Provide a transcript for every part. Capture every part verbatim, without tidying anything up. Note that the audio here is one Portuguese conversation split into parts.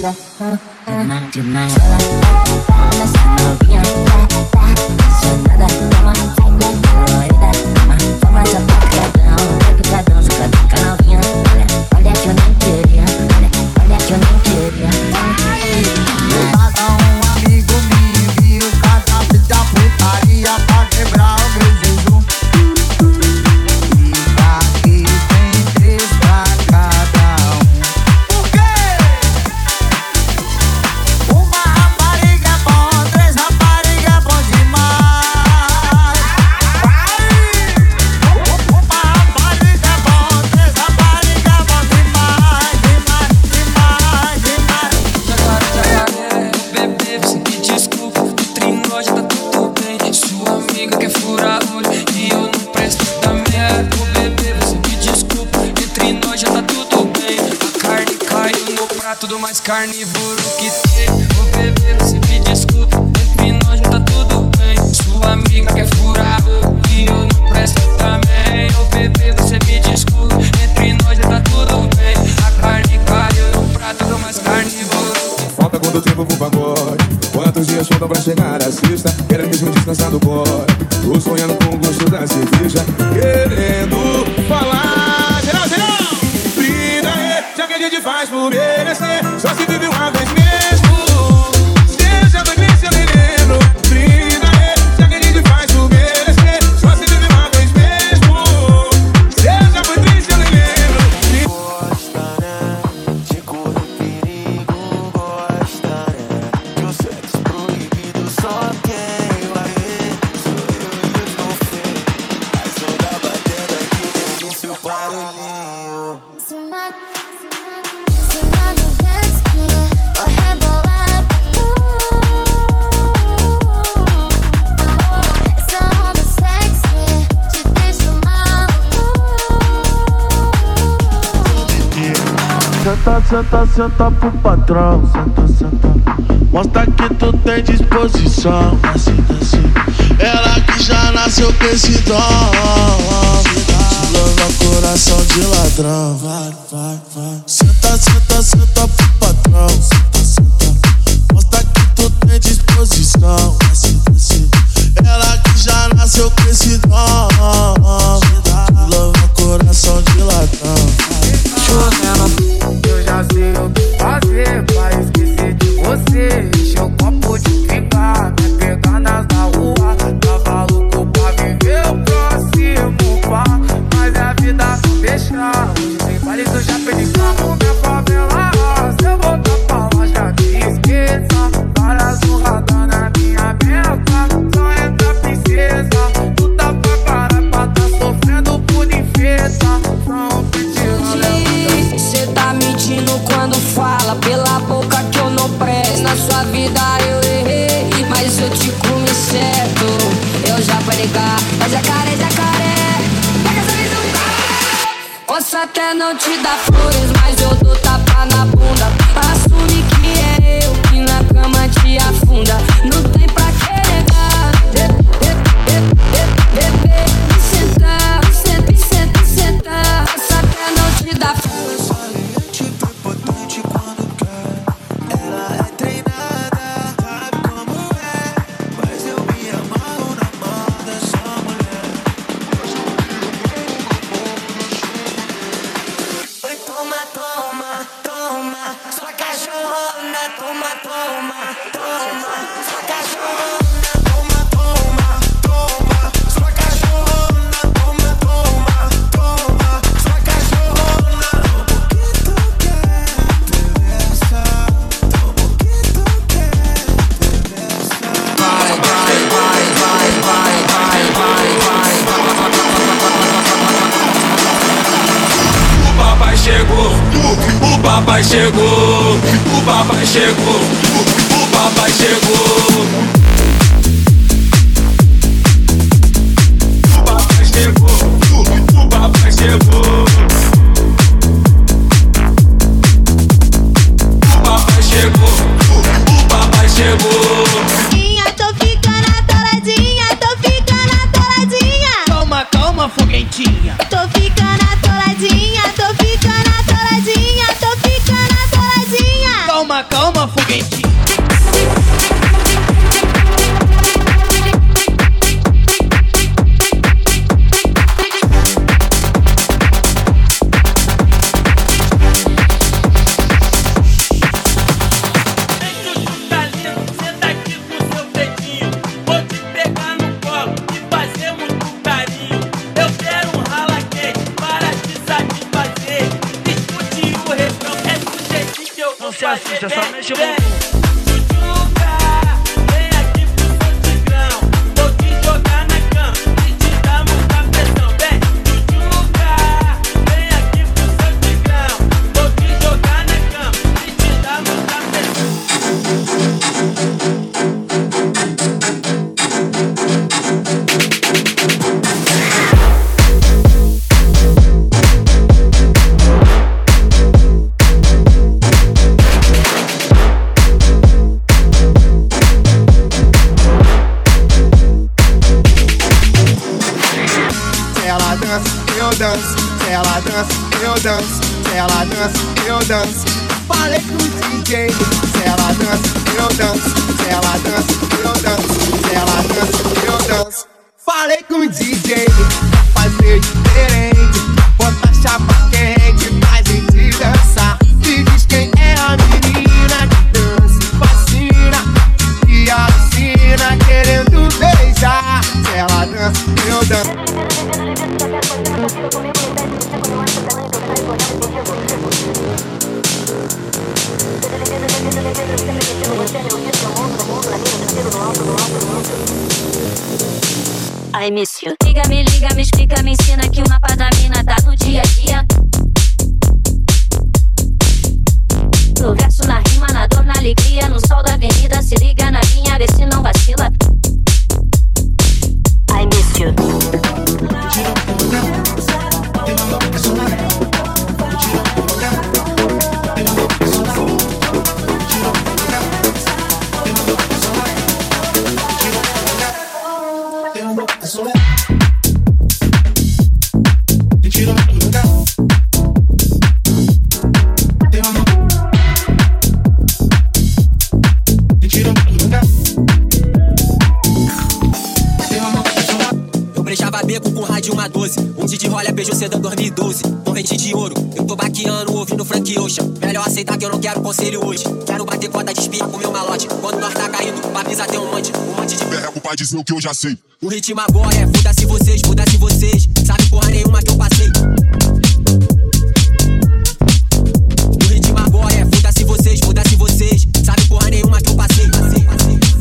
doida, demais, demais. Olha essa novinha, apaixonada, toma, sai com doida, toma, toma essa picadão, vai picadão, sacadão, com a novinha. Olha, olha que eu nem queria, olha, olha que eu nem queria. Cada um amigo me viu, cada vez da putaria pra quebrar o meu jejum. E aqui tem três pra cada um. Por quê? Uma rapariga é bom, três rapariga é bom demais. Uma rapariga é bom, três rapariga é bom demais, demais, demais, demais. Bebê, você me desculpa, entre nós já tá tudo bem. Sua amiga quer furar olho e eu não presto também. Ô bebê, você me desculpa, entre nós já tá tudo bem. A carne caiu no prato do mais carnívoro que tem. Ô bebê, você me desculpa, entre nós já tá tudo bem. Sua amiga quer furar olho e eu não presto também. Ô bebê, você me desculpa, entre nós já tá tudo bem. A carne caiu no prato do mais carnívoro. Falta quanto tempo pro pagode? Quantos dias faltam pra chegar a sexta? Quero mesmo descansar do bora. Tô sonhando com o gosto da cerveja, querendo falar. Geral, geral! Vida é, já que a gente faz por merecer. Só se vive uma vez mesmo. Seja doido, se eu nem lembro. Vida é, já que a gente faz por merecer. Só se vive uma vez mesmo. Seja doido, se eu nem lembro. Gosta, né? De correr perigo, gosta, né? Que o sexo proibido só quem vai ver sou eu e os não feio. Mas sou da batenda que tem seu barulhinho. Senta, senta, senta pro patrão. Senta, senta. Mostra que tu tem disposição. Desce, desce. Ela que já nasceu com esse dom. Leva coração de ladrão. Vai, vai, vai. Senta, senta, senta pro patrão. Senta, senta. Mostra que tu tem disposição. Desce, desce. Ela que já nasceu com esse dom. Leva coração de ladrão. Chovendo, eu já sei o que fazer pra esquecer de você. Encher o copo de pingar, me pegar nas da rua. Tava louco pra viver o próximo pá, mas a vida não deixa. Hoje tem baile do Japão de carro, minha favela. Se eu voltar pra lá, já me esqueça. Várias honradas na minha meta, só entra princesa. Tu tá pra caralho pra tá sofrendo por infeta. Só um pedido. Cê tá mentindo quando fala pela boca que eu não presto. Na sua vida eu errei, mas eu te comi certo. Eu já vou ligar, mas jacaré, jacaré. Pega essa visão, cara. Posso até não te dar flores, mas eu dou tapa na bunda. Assume que é eu que na cama te afunda. Não tem pra que negar. Bebê, me sentar, me senta, me senta, me sentar. Posso até não te dar flores. Potente quando quer, ela é treinada, sabe como é, mas eu me amarro na mão dessa mulher. Oi, toma, toma, toma, sua cachorrona, toma, toma, toma, sua cachorrona, toma, toma, toma, sua cachorrona, toma, toma, toma, sua cachorrona. O papai chegou, o papai chegou, o papai chegou, o papai chegou. O papai chegou, o papai chegou. O papai chegou, o papai chegou. Tô ficando atoladinha, tô ficando atoladinha. Calma, calma, foguetinha. Tô ficando atoladinha, tô ficando atoladinha, tô ficando atoladinha. Calma, Calma, foguetinho. Se assusta, só mexe o bumbum. Vem aqui pro Santigrão, vou te jogar na cama e te dar muita pressão. Vem, Jujuca, vem aqui pro Santigrão, vou te jogar na cama e te dar muita pressão. eu danço, se ela dança, eu danço, se ela dança, eu danço. Falei com o D J, se ela dança, eu danço, se ela dança, eu danço, se ela dança, eu danço. Falei com o D J, fazer diferente, botar chapa quente pra gente dançar. Me diz quem é a menina que dança e fascina e alucina querendo beijar. Se ela dança, eu danço. Ai, miss you. Liga, me liga, me explica, me ensina que o mapa da mina tá no dia a dia. No verso, na rima, na dor, na alegria, no sol da avenida. Se liga na minha, vê se não vacila. I miss you. Um dia de rolha, beijo cedo dois mil e doze. Corrente de ouro, eu tô baqueando, ouvindo Frank Ocean. Melhor aceitar que eu não quero conselho hoje. Quero bater cota de espia com meu malote. Quando nós tá caindo, pra brisa tem um monte. Um monte de berrego pra dizer o que eu já sei. O ritmo agora é foda-se vocês, foda-se vocês. Sabe porra nenhuma que eu passei. O ritmo agora é foda-se vocês, foda-se vocês. Sabe porra nenhuma que eu passei, passei, passei, passei.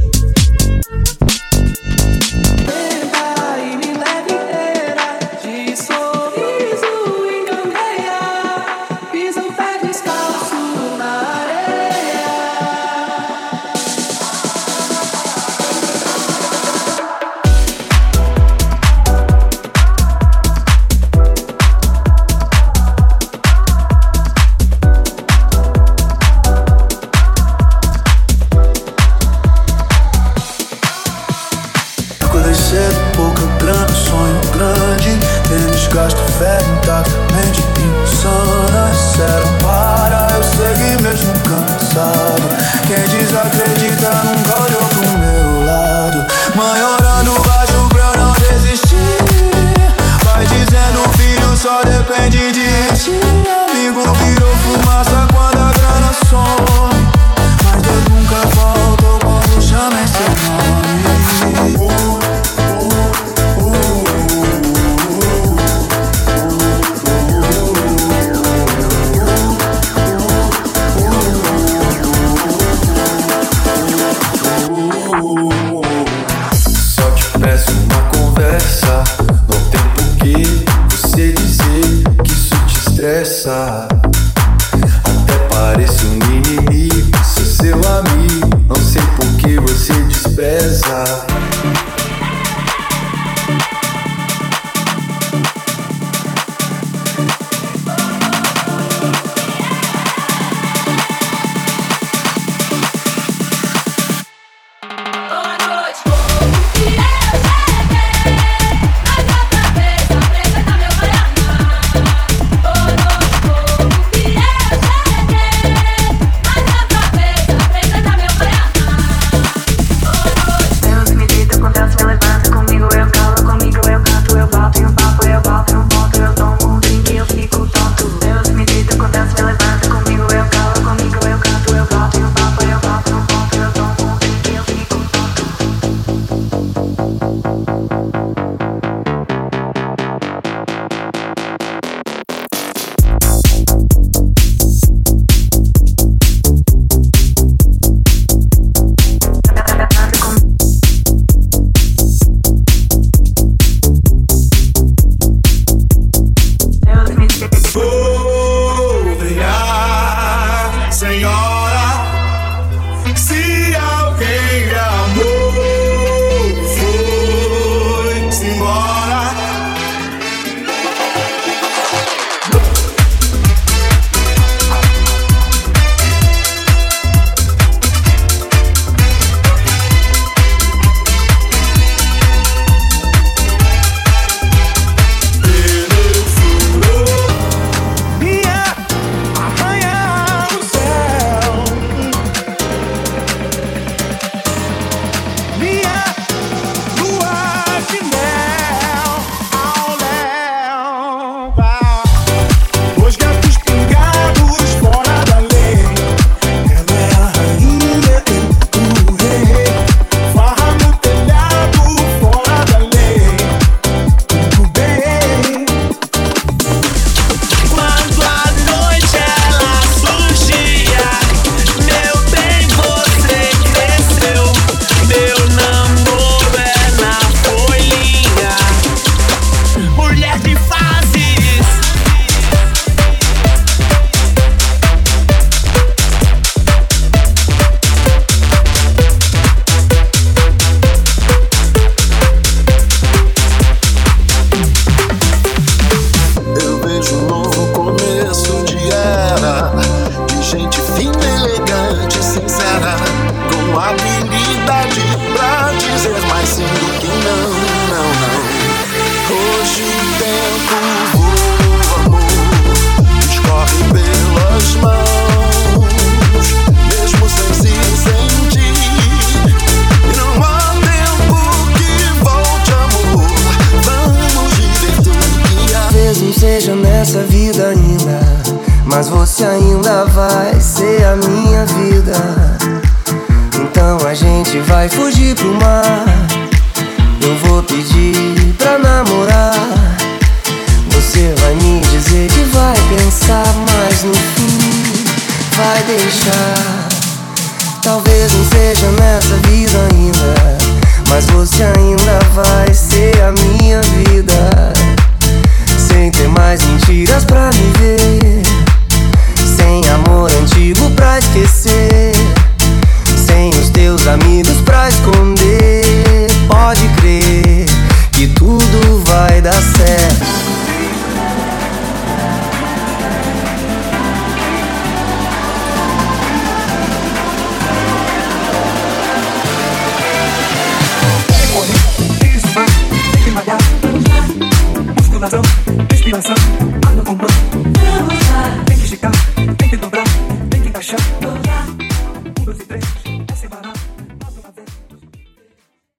Até parece um inimigo, sou seu amigo. Não sei por que você despreza. Mas cara com habilidade pra dizer mais sim do que não, não, não. Hoje o tempo voa, amor, escorre pelas mãos, mesmo sem se sentir. E não há tempo que volte, amor. Vamos viver tudo que há. Talvez não seja nessa vida ainda, mas você ainda vai ser a minha vida. Então a gente vai fugir pro mar. Eu vou pedir pra namorar. Você vai me dizer que vai pensar, mas no fim vai deixar. Talvez não seja nessa vida ainda, mas você ainda vai ser a minha vida. Sem ter mais mentiras pra